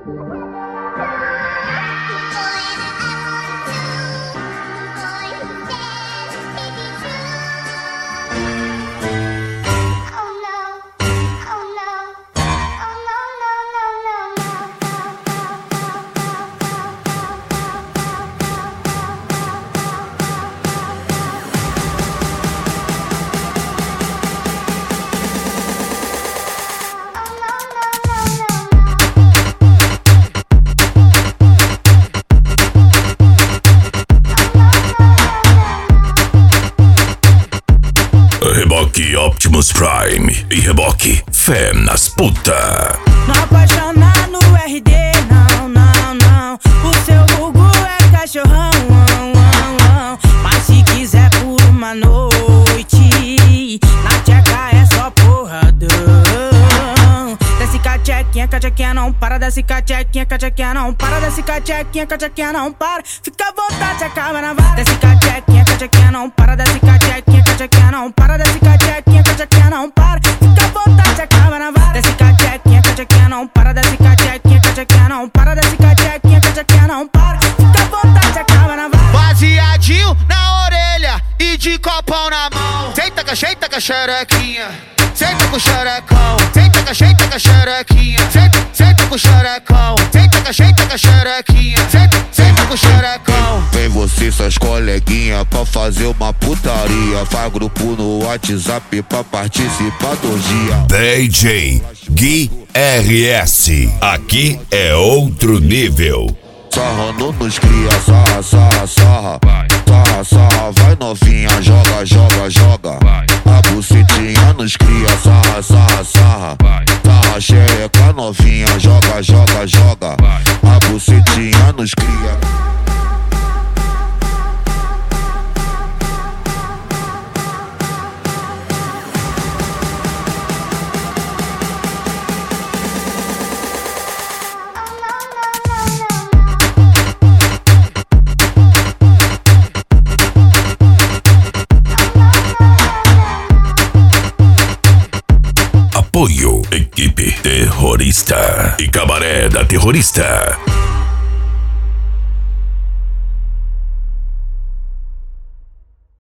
Reboque Optimus Prime e reboque Fé nas puta. Não apaixonar no RD, não, não, não. O seu vulgo é cachorrão, mas se quiser por uma noite, na tcheca é só porradão. Desce cachequinha, cachequinha não para. Desce cachequinha, cachequinha não para. Desce cachequinha, cachequinha não para. Fica à vontade, acaba na vara. Desce cachequinha, cachequinha não para. Desce cachequinha, cachequinha não para. Desce cachequinha, cachequinha não para. Fica à vontade, acaba na vara. Desce cachequinha, cachequinha não para. Desce cachequinha, cachequinha não para. Desce cachequinha, cachequinha não para. Fica à vontade, acaba na vara. Baseadinho na orelha e de copão na mão. Senta com a xerequinha. Senta com o xerecão. Senta com a xerequinha. Senta com o xerecão. Senta com a xerequinha. Senta com o xerecão. Vem você e suas coleguinhas pra fazer uma putaria. Faz grupo no WhatsApp pra participar do dia. DJ Gui RS. Aqui é outro nível. Sarrando nos cria, sarra, sarra, sarra. Sarra, sarra, vai novinha, joga, joga, joga. A bucetinha nos cria, sarra, sarra, sarra. Sarra, xereca novinha, joga, joga, joga. A bucetinha nos cria. Apoio Equipe Terrorista e Cabaré da Terrorista.